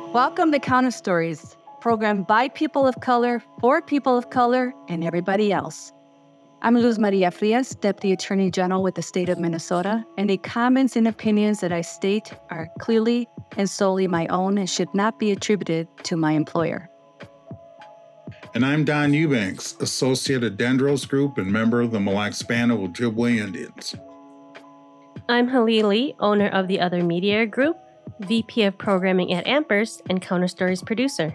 Welcome to Counter Stories, programmed by people of color, for people of color, and everybody else. I'm Luz Maria Frias, Deputy Attorney General with the state of Minnesota, and the comments and opinions that I state are clearly and solely my own and should not be attributed to my employer. And I'm Don Eubanks, Associate at Dendros Group and member of the Mille Lacs Band of Ojibwe Indians. I'm Halili, owner of the Other Media Group, VP of Programming at Amperst, and Counter Stories producer.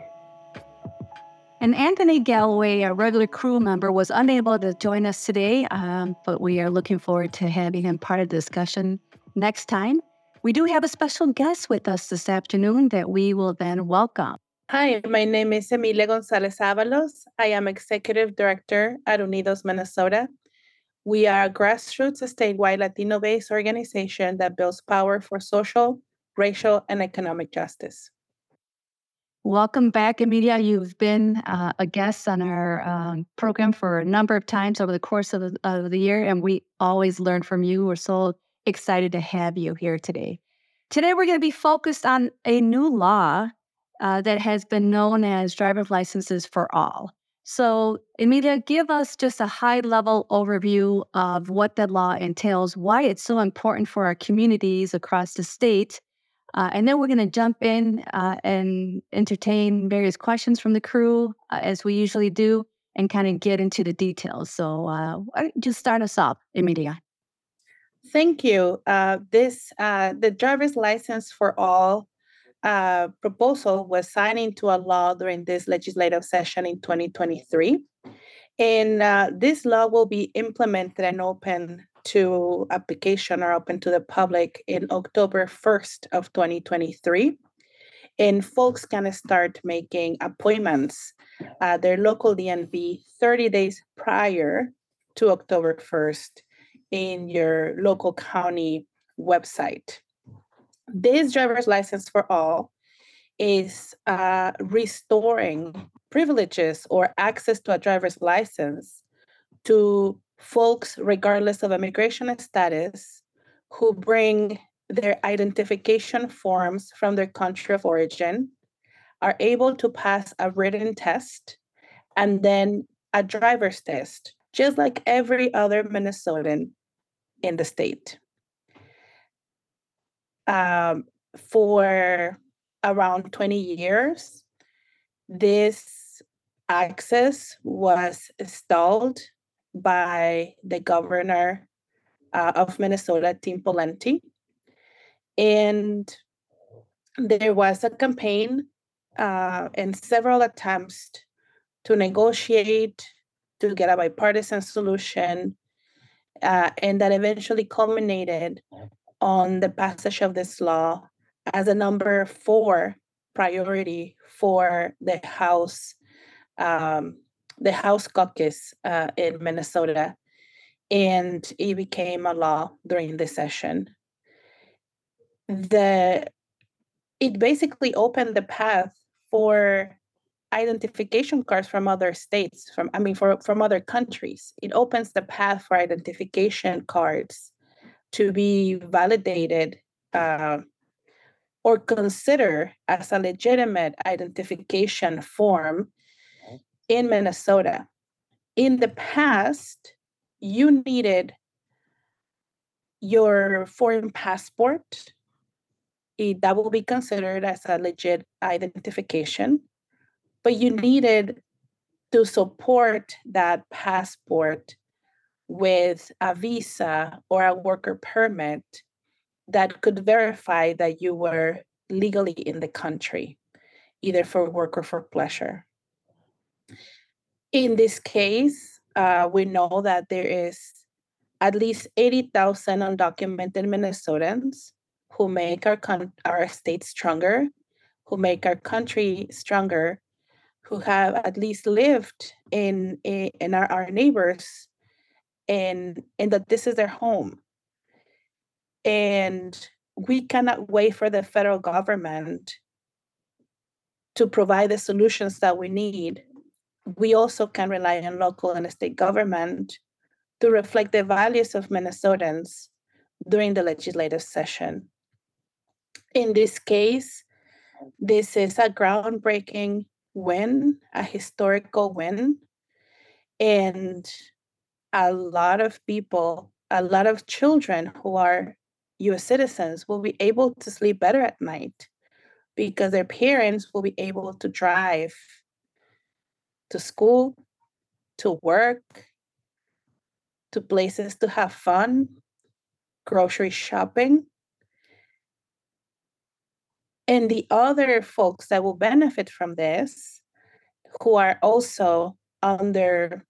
And Anthony Galloway, a regular crew member, was unable to join us today, but we are looking forward to having him part of the discussion next time. We do have a special guest with us this afternoon that we will then welcome. Hi, my name is Emilia Gonzalez Avalos. I am Executive Director at Unidos Minnesota. We are a grassroots statewide Latino-based organization that builds power for social, racial, and economic justice. Welcome back, Emilia. You've been a guest on our program for a number of times over the course of the year, and we always learn from you. We're so excited to have you here today. Today, we're going to be focused on a new law that has been known as driver's licenses for all. So, Emilia, give us just a high-level overview of what that law entails, why it's so important for our communities across the state, and then we're going to jump in and entertain various questions from the crew, as we usually do, and kind of get into the details. So just start us off, Emilia. Thank you. The driver's license for all proposal was signed into a law during this legislative session in 2023. And this law will be implemented and open to application or open to the public in October 1st of 2023. And folks can start making appointments at their local DMV 30 days prior to October 1st in your local county website. This driver's license for all is restoring privileges or access to a driver's license to folks, regardless of immigration status, who bring their identification forms from their country of origin, are able to pass a written test, and then a driver's test, just like every other Minnesotan in the state. For around 20 years, this access was stalled by the governor of Minnesota, Tim Pawlenty. And there was a campaign and several attempts to negotiate, to get a bipartisan solution, and that eventually culminated on the passage of this law as a number 4 priority for the House caucus in Minnesota, and it became a law during this session. It basically opened the path for identification cards from other states, from other countries. It opens the path for identification cards to be validated or considered as a legitimate identification form in Minnesota. In the past, you needed your foreign passport. That will be considered as a legit identification, but you needed to support that passport with a visa or a worker permit that could verify that you were legally in the country, either for work or for pleasure. In this case, we know that there is at least 80,000 undocumented Minnesotans who make our state stronger, who make our country stronger, who have at least lived in our neighbors, and that this is their home. And we cannot wait for the federal government to provide the solutions that we need. We also can rely on local and state government to reflect the values of Minnesotans during the legislative session. In this case, This is a groundbreaking win, a historical win. And a lot of people, a lot of children who are US citizens will be able to sleep better at night because their parents will be able to drive to school, to work, to places to have fun, grocery shopping. And the other folks that will benefit from this, who are also under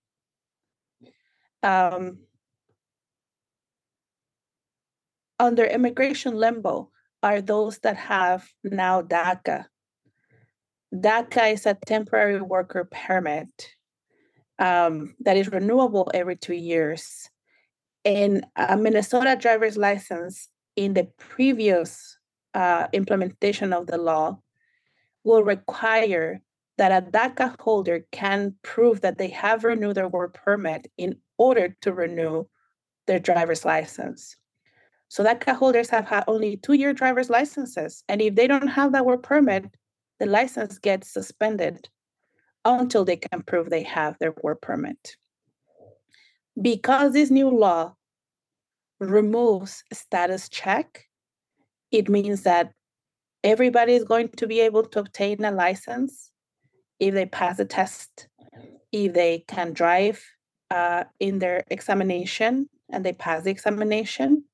immigration limbo, are those that have now DACA. DACA is a temporary worker permit that is renewable every 2 years. And a Minnesota driver's license in the previous implementation of the law will require that a DACA holder can prove that they have renewed their work permit in order to renew their driver's license. So DACA holders have had only 2-year driver's licenses. And if they don't have that work permit, the license gets suspended until they can prove they have their work permit. Because this new law removes status check, it means that everybody is going to be able to obtain a license if they pass the test, if they can drive in their examination and they pass the examination.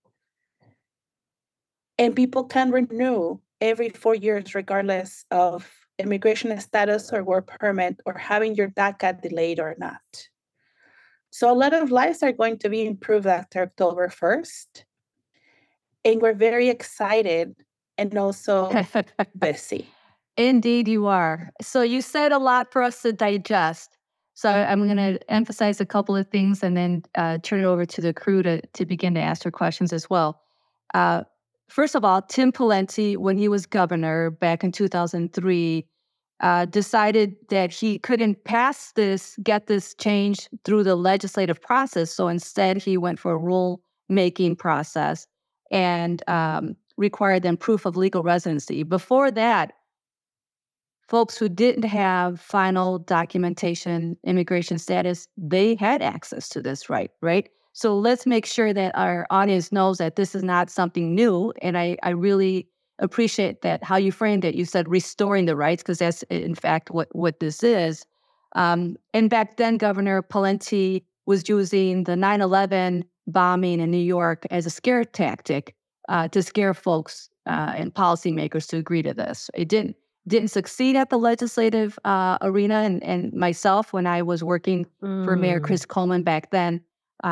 And people can renew every 4 years, regardless of immigration status or work permit or having your DACA delayed or not. So a lot of lives are going to be improved after October 1st. And we're very excited and also busy. Indeed, you are. So you said a lot for us to digest. So I'm going to emphasize a couple of things and then turn it over to the crew to begin to ask their questions as well. First of all, Tim Pawlenty, when he was governor back in 2003, decided that he couldn't get this change through the legislative process. So instead, he went for a rule-making process and required them proof of legal residency. Before that, folks who didn't have final documentation, immigration status, they had access to this right? So let's make sure that our audience knows that this is not something new. And I really appreciate that how you framed it. You said restoring the rights, because that's in fact what this is. And back then, Governor Pawlenty was using the 9/11 bombing in New York as a scare tactic to scare folks and policymakers to agree to this. It didn't succeed at the legislative arena. And myself, when I was working for Mayor Chris Coleman back then,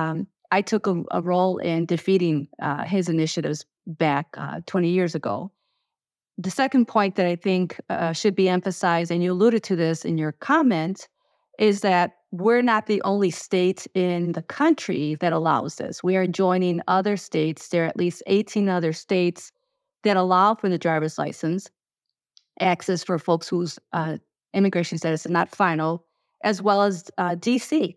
I took a role in defeating his initiatives back 20 years ago. The second point that I think should be emphasized, and you alluded to this in your comment, is that we're not the only state in the country that allows this. We are joining other states. There are at least 18 other states that allow for the driver's license access for folks whose immigration status is not final, as well as D.C.,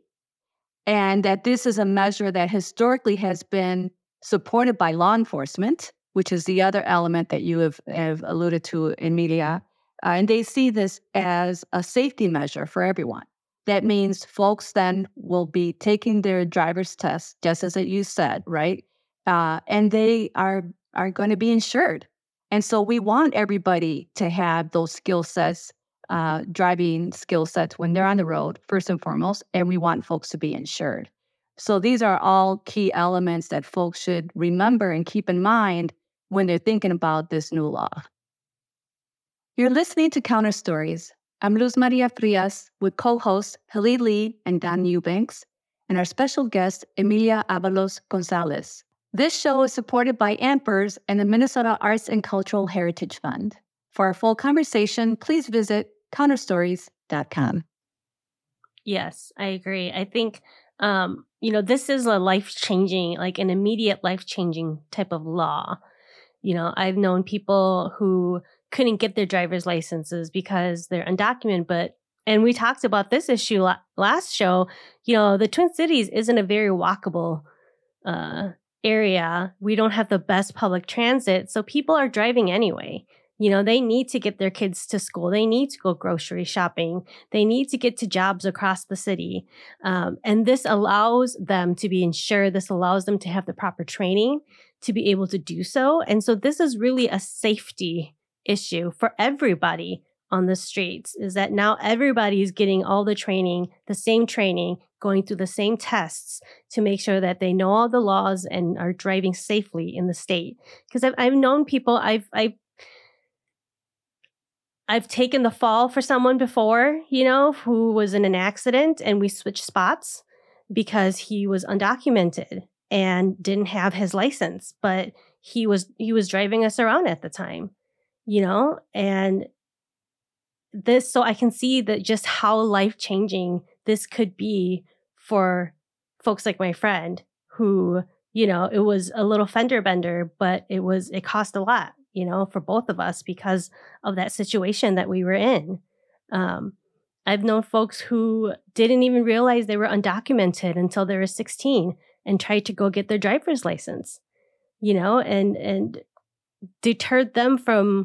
and that this is a measure that historically has been supported by law enforcement, which is the other element that you have alluded to, Emilia. And they see this as a safety measure for everyone. That means folks then will be taking their driver's test, just as you said, right? And they are going to be insured. And so we want everybody to have those skill sets, driving skill sets when they're on the road, first and foremost, and we want folks to be insured. So these are all key elements that folks should remember and keep in mind when they're thinking about this new law. You're listening to Counter Stories. I'm Luz Maria Frias with co-hosts Halil Lee and Don Eubanks, and our special guest, Emilia Avalos Gonzalez. This show is supported by AMPERS and the Minnesota Arts and Cultural Heritage Fund. For our full conversation, please visit counterstories.com. Yes, I agree. I think, this is a life-changing, like an immediate life-changing type of law. I've known people who couldn't get their driver's licenses because they're undocumented, and we talked about this issue last show, the Twin Cities isn't a very walkable area. We don't have the best public transit, so people are driving anyway. They need to get their kids to school. They need to go grocery shopping. They need to get to jobs across the city. And this allows them to be insured. This allows them to have the proper training to be able to do so. And so this is really a safety issue for everybody on the streets, is that now everybody is getting all the training, the same training, going through the same tests to make sure that they know all the laws and are driving safely in the state. Because I've known people, I've taken the fall for someone before, who was in an accident, and we switched spots because he was undocumented and didn't have his license, but he was driving us around at the time, and this, so I can see that just how life-changing this could be for folks like my friend who, it was a little fender bender, but it cost a lot, for both of us because of that situation that we were in. I've known folks who didn't even realize they were undocumented until they were 16 and tried to go get their driver's license, and deterred them from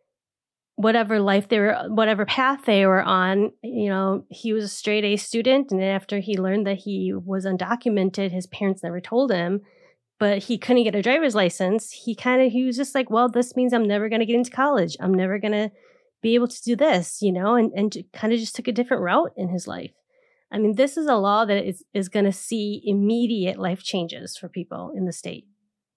whatever path they were on. He was a straight A student, and after he learned that he was undocumented, his parents never told him, but he couldn't get a driver's license. He was just like, well, this means I'm never going to get into college. I'm never going to be able to do this, and kind of just took a different route in his life. I mean, this is a law that is going to see immediate life changes for people in the state.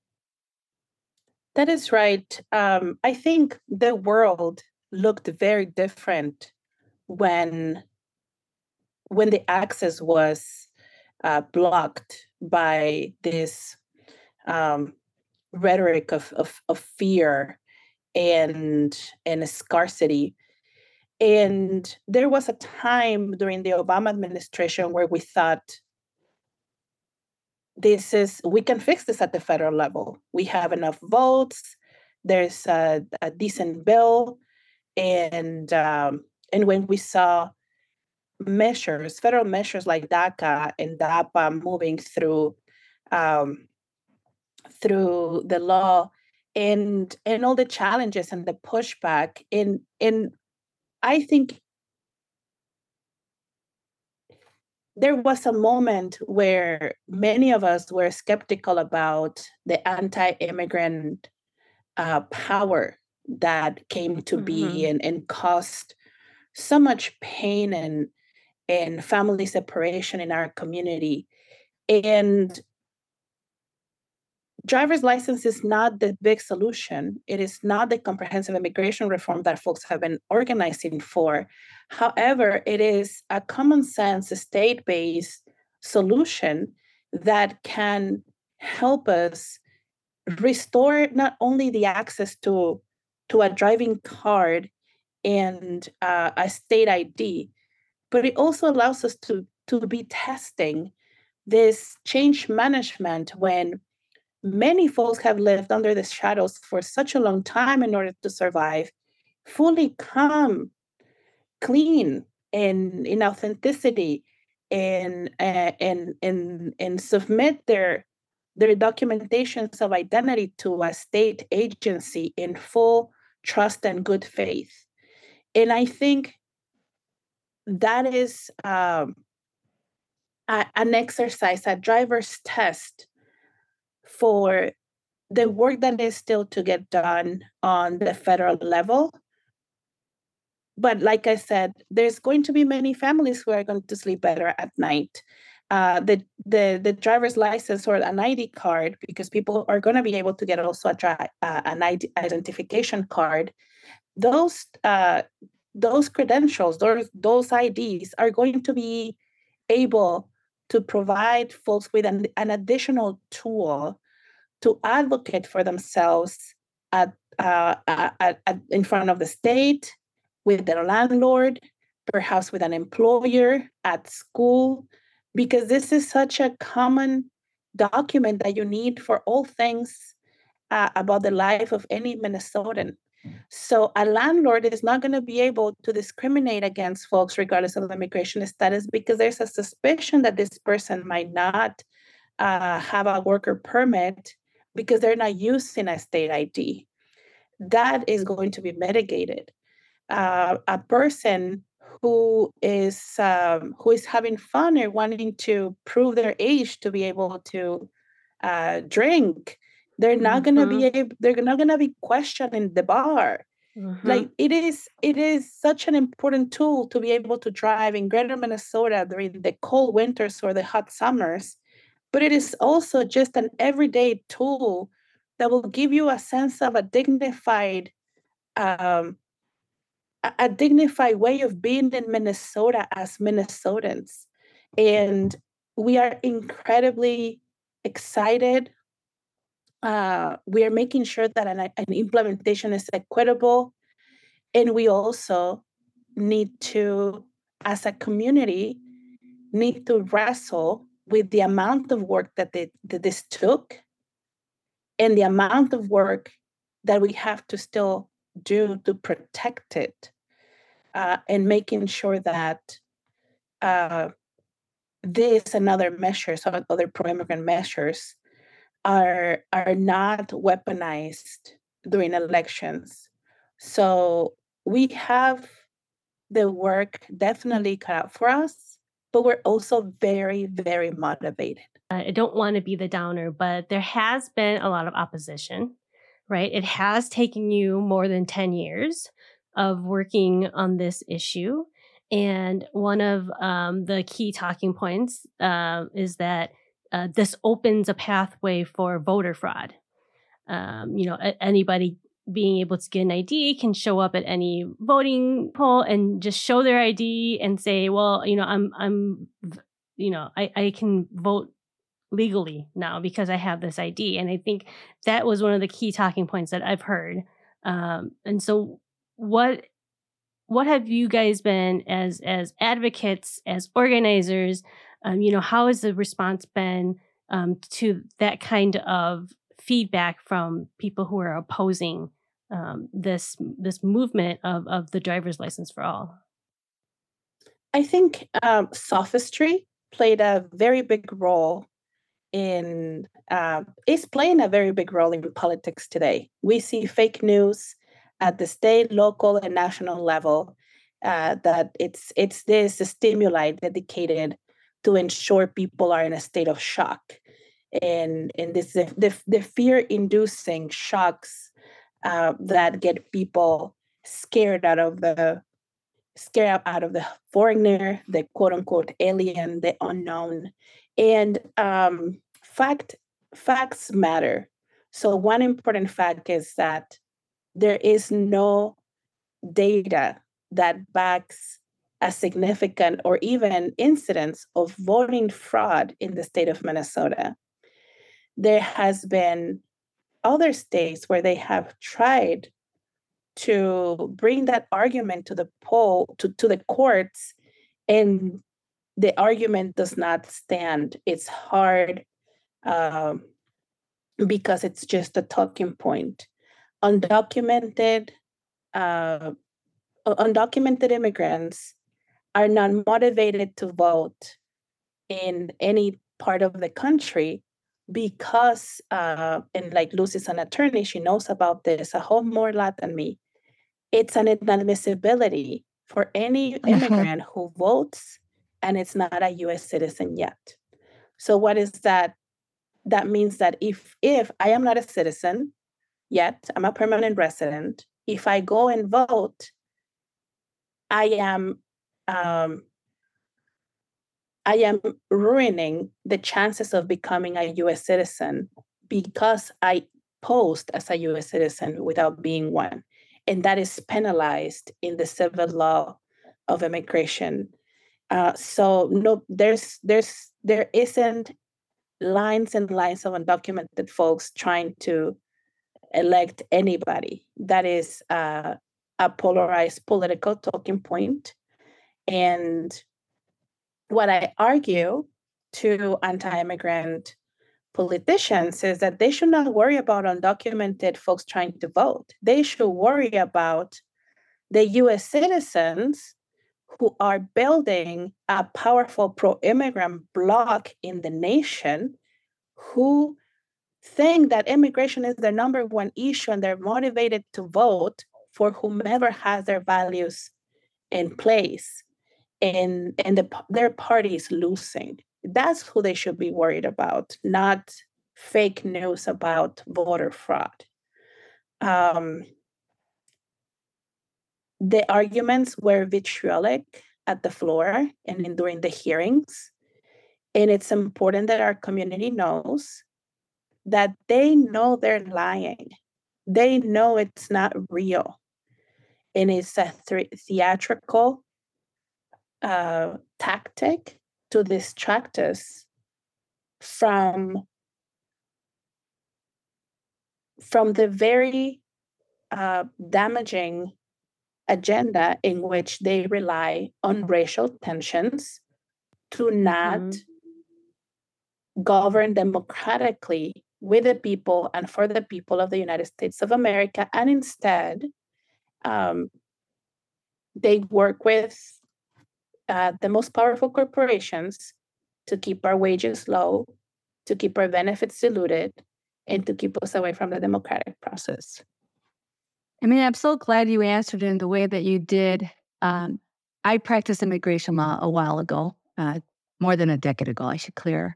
That is right. I think the world looked very different when the access was blocked by this rhetoric of fear and scarcity. And there was a time during the Obama administration where we thought, we can fix this at the federal level. We have enough votes. There's a decent bill. And when we saw federal measures like DACA and DAPA moving through the law and all the challenges and the pushback, and I think there was a moment where many of us were skeptical about the anti-immigrant power that came to be and caused so much pain and family separation in our community. And driver's license is not the big solution. It is not the comprehensive immigration reform that folks have been organizing for. However, it is a common sense, state-based solution that can help us restore not only the access to a driving card and a state ID, but it also allows us to be testing this change management when many folks have lived under the shadows for such a long time in order to survive, fully come clean and in authenticity and submit their documentations of identity to a state agency in full trust and good faith. And I think that is an exercise, a driver's test for the work that is still to get done on the federal level. But like I said, there's going to be many families who are going to sleep better at night. The driver's license or an ID card, because people are going to be able to get also an identification card. Those credentials, those IDs are going to be able to provide folks with an additional tool to advocate for themselves in front of the state, with their landlord, perhaps with an employer, at school, because this is such a common document that you need for all things about the life of any Minnesotan. So a landlord is not going to be able to discriminate against folks regardless of immigration status, because there's a suspicion that this person might not have a worker permit because they're not using a state ID. that is going to be mitigated. A person who is having fun or wanting to prove their age to be able to drink, they're not gonna be questioned in the bar. Like it is such an important tool to be able to drive in Greater Minnesota during the cold winters or the hot summers, but it is also just an everyday tool that will give you a sense of a dignified way of being in Minnesota as Minnesotans. And we are incredibly excited. We are making sure that an implementation is equitable. And we also need to, as a community, need to wrestle with the amount of work that this took and the amount of work that we have to still do to protect it, and making sure that this and other measures, other pro-immigrant measures, are not weaponized during elections. So we have the work definitely cut out for us, but we're also very, very motivated. I don't want to be the downer, but there has been a lot of opposition, right? It has taken you more than 10 years of working on this issue. And one of the key talking points is that this opens a pathway for voter fraud. Anybody being able to get an ID can show up at any voting poll and just show their ID and say, well, I can vote legally now because I have this ID. And I think that was one of the key talking points that I've heard. And so what have you guys been as advocates, as organizers? How has the response been to that kind of feedback from people who are opposing this movement of the driver's license for all? I think sophistry played a very big role is playing a very big role in politics today. We see fake news at the state, local, and national level. That it's this stimuli dedicated to ensure people are in a state of shock, and this the fear-inducing shocks that get people scared out of the foreigner, the quote unquote alien, the unknown. And facts matter. So one important fact is that there is no data that backs a significant or even incidence of voting fraud in the state of Minnesota. There has been other states where they have tried to bring that argument to the the courts, and the argument does not stand. It's hard because it's just a talking point. Undocumented immigrants are not motivated to vote in any part of the country because, and like Lucy's an attorney, she knows about this a whole more lot than me. It's an inadmissibility for any immigrant who votes and it's not a U.S. citizen yet. So what is that? That means that if I am not a citizen yet, I'm a permanent resident, if I go and vote, I am ruining the chances of becoming a U.S. citizen because I posed as a U.S. citizen without being one. And that is penalized in the civil law of immigration. So no, there isn't lines and lines of undocumented folks trying to elect anybody. That is a polarized political talking point. And what I argue to anti-immigrant politicians is that they should not worry about undocumented folks trying to vote. They should worry about the U.S. citizens who are building a powerful pro-immigrant bloc in the nation, who think that immigration is their number one issue and they're motivated to vote for whomever has their values in place, and their party is losing. That's who they should be worried about, not fake news about voter fraud. The arguments were vitriolic at the floor and during the hearings. And it's important that our community knows that they know they're lying. They know it's not real. And it's a theatrical tactic to distract us from the very damaging agenda in which they rely on racial tensions to not govern democratically with the people and for the people of the United States of America. And instead, they work with the most powerful corporations to keep our wages low, to keep our benefits diluted, and to keep us away from the democratic process. I mean, I'm so glad you answered in the way that you did. I practiced immigration law a while ago, more than a decade ago, I should clear.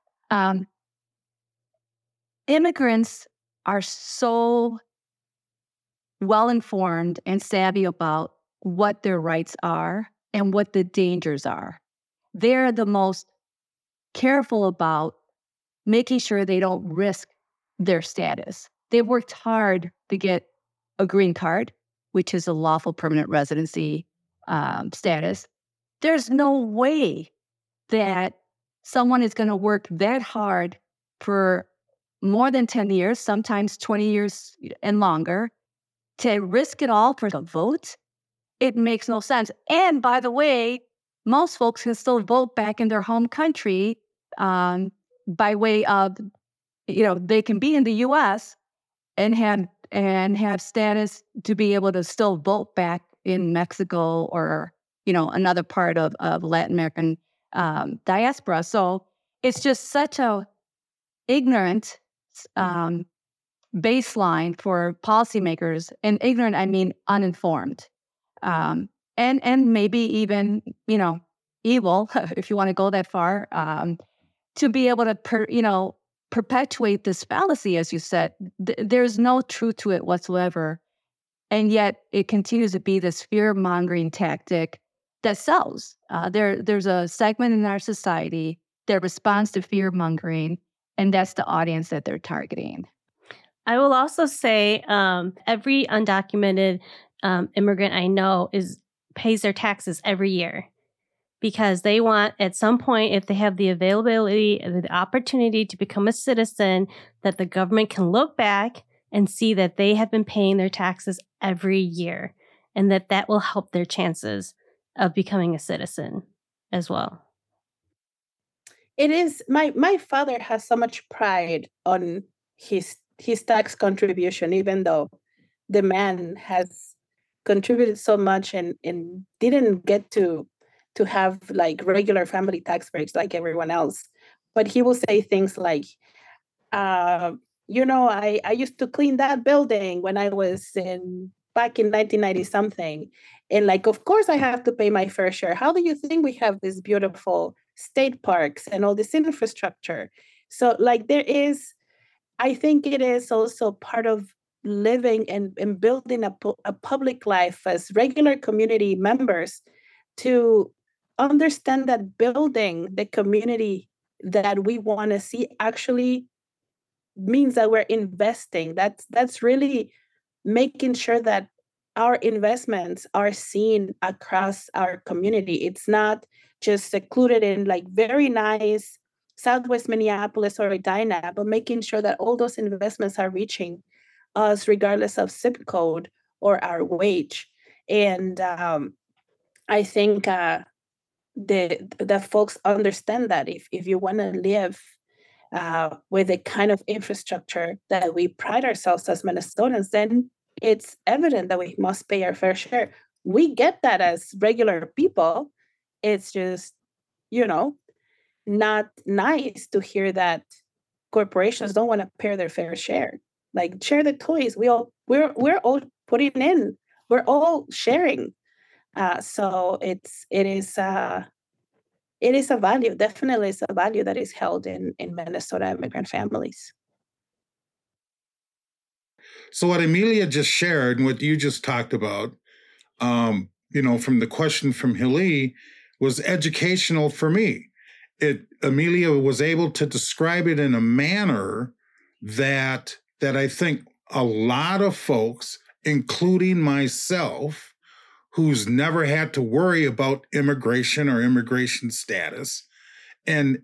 Immigrants are so well-informed and savvy about what their rights are and what the dangers are. They're the most careful about making sure they don't risk their status. They've worked hard to get a green card, which is a lawful permanent residency status. There's no way that someone is going to work that hard for more than 10 years, sometimes 20 years and longer, to risk it all for a vote. It makes no sense. And by the way, most folks can still vote back in their home country by way of, they can be in the U.S. and have status to be able to still vote back in Mexico or, another part of Latin American diaspora. So it's just such a ignorant baseline for policymakers, and ignorant, I mean uninformed, and maybe even, evil, if you want to go that far, to be able to, perpetuate this fallacy, as you said. There's no truth to it whatsoever. And yet it continues to be this fear-mongering tactic that sells. There's a segment in our society that responds to fear-mongering, and that's the audience that they're targeting. I will also say every undocumented immigrant I know pays their taxes every year, because they want, at some point, if they have the availability and the opportunity to become a citizen, that the government can look back and see that they have been paying their taxes every year, and that will help their chances of becoming a citizen as well. It is, my father has so much pride on his tax contribution, even though the man has contributed so much and didn't get to have like regular family tax breaks like everyone else. But he will say things like, I used to clean that building when I was back in 1990 something. And like, of course I have to pay my fair share. How do you think we have these beautiful state parks and all this infrastructure? So like I think it is also part of living and building a public life as regular community members, to understand that building the community that we want to see actually means that we're investing. That's really making sure that our investments are seen across our community. It's not just secluded in like very nice Southwest Minneapolis or Edina, but making sure that all those investments are reaching us regardless of zip code or our wage. And I think the folks understand that if you want to live with the kind of infrastructure that we pride ourselves as Minnesotans, then it's evident that we must pay our fair share. We get that as regular people. It's just, not nice to hear that corporations don't want to pay their fair share. Like, share the toys. We're all putting in. We're all sharing. So it is a value. Definitely, it's a value that is held in Minnesota immigrant families. So what Emilia just shared and what you just talked about, from the question from Hili, was educational for me. Emilia was able to describe it in a manner that I think a lot of folks, including myself, who's never had to worry about immigration or immigration status, and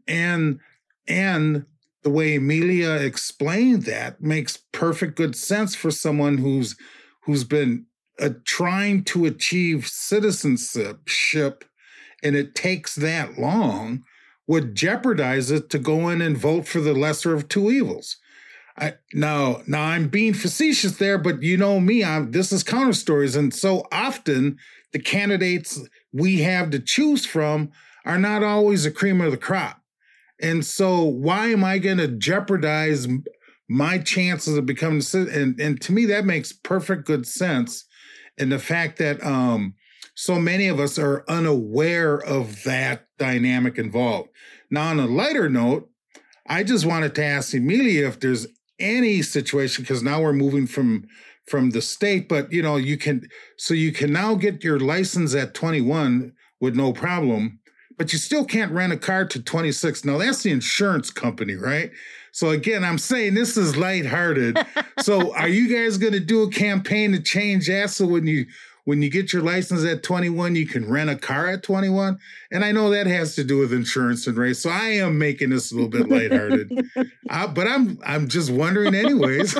the way Emilia explained that makes perfect good sense for someone who's been trying to achieve citizenship, and it takes that long, would jeopardize it to go in and vote for the lesser of two evils. Now I'm being facetious there, but you know me, this is Counter Stories, and so often the candidates we have to choose from are not always the cream of the crop. And so why am I going to jeopardize my chances of becoming a citizen? And to me, that makes perfect good sense. And the fact that so many of us are unaware of that dynamic involved. Now, on a lighter note, I just wanted to ask Emilia if there's any situation, because now we're moving from the state, but you can now get your license at 21 with no problem, but you still can't rent a car to 26. Now that's the insurance company, right? So again, I'm saying this is lighthearted. So are you guys going to do a campaign to change that so when you get your license at 21, you can rent a car at 21? And I know that has to do with insurance and race. So I am making this a little bit lighthearted, but I'm just wondering anyways.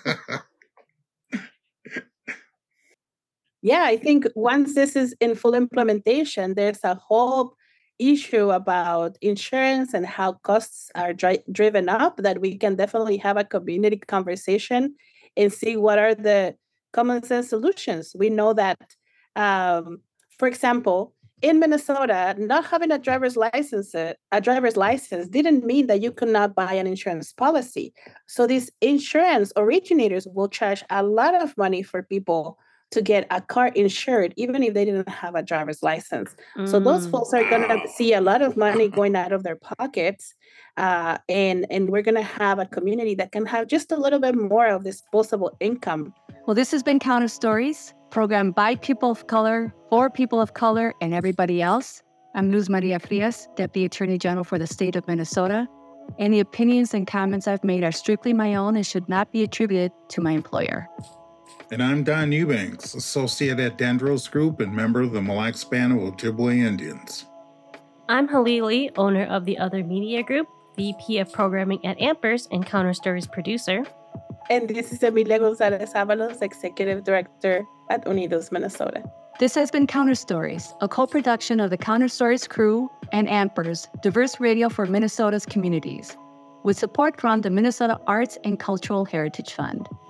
Yeah, I think once this is in full implementation, there's a whole issue about insurance and how costs are driven up that we can definitely have a community conversation and see what are the common sense solutions. We know that, for example, in Minnesota, not having a driver's license didn't mean that you could not buy an insurance policy. So these insurance originators will charge a lot of money for people to get a car insured, even if they didn't have a driver's license. So those folks are going to see a lot of money going out of their pockets. And we're going to have a community that can have just a little bit more of disposable income. Well, this has been Counter Stories, programmed by people of color, for people of color, and everybody else. I'm Luz Maria Frias, Deputy Attorney General for the state of Minnesota. Any opinions and comments I've made are strictly my own and should not be attributed to my employer. And I'm Don Eubanks, associate at Dendros Group and member of the Mille Lacs Band of Ojibwe Indians. I'm Halili, owner of the Other Media Group, VP of Programming at Ampers and Counter Stories producer. And this is Emilia Gonzalez Avalos, Executive Director at Unidos, Minnesota. This has been Counter Stories, a co-production of the Counter Stories crew and Ampers, diverse radio for Minnesota's communities, with support from the Minnesota Arts and Cultural Heritage Fund.